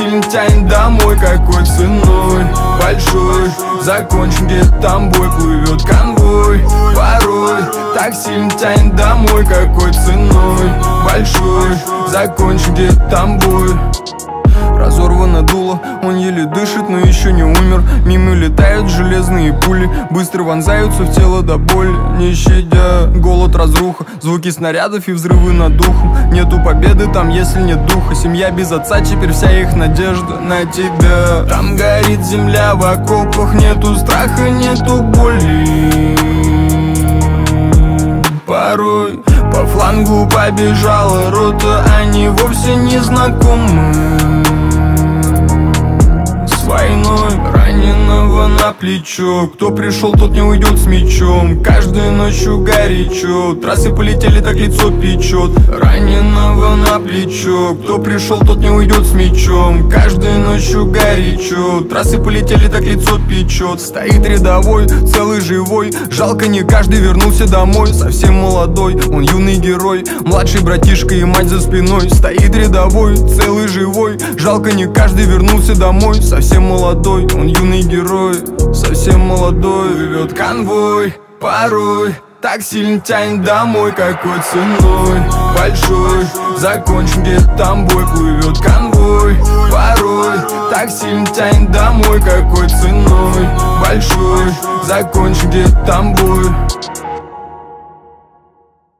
сильно тянет домой, какой ценой большой. Закончим, где там бой, плывет конвой. Порой так сильно тянет домой, какой ценой большой. Закончим, где там бой. Разорвано дуло, он еле дышит, но еще не умер. Мимо летают железные пули, быстро вонзаются в тело до боли, не щадя. Голод, разруха, звуки снарядов и взрывы над духом. Нету победы там, если нет духа. Семья без отца, теперь вся их надежда на тебя. Там горит земля в окопах, нету страха, нету боли. Порой по флангу побежала рота, они вовсе не знакомы с войной. Раненого на плечо, кто пришел, тот не уйдет с мечом. Каждой ночью горячо, трассы полетели, так лицо печет. Раненого на плечо, кто пришел, тот не уйдет с мечом. Каждой ночью горячо, трассы полетели, так лицо печет. Стоит рядовой, целый живой, жалко не каждый вернулся домой. Совсем молодой, он юный герой, младший братишка и мать за спиной. Стоит рядовой, целый живой, жалко не каждый вернулся домой. Совсем молодой, он юный герой, совсем молодой. Плывет конвой, порой так сильно тянет домой, какой ценой большой. Закончим, где там бой, плывет конвой. Порой так сильно тянет домой, какой ценой большой. Закончим, где там бой.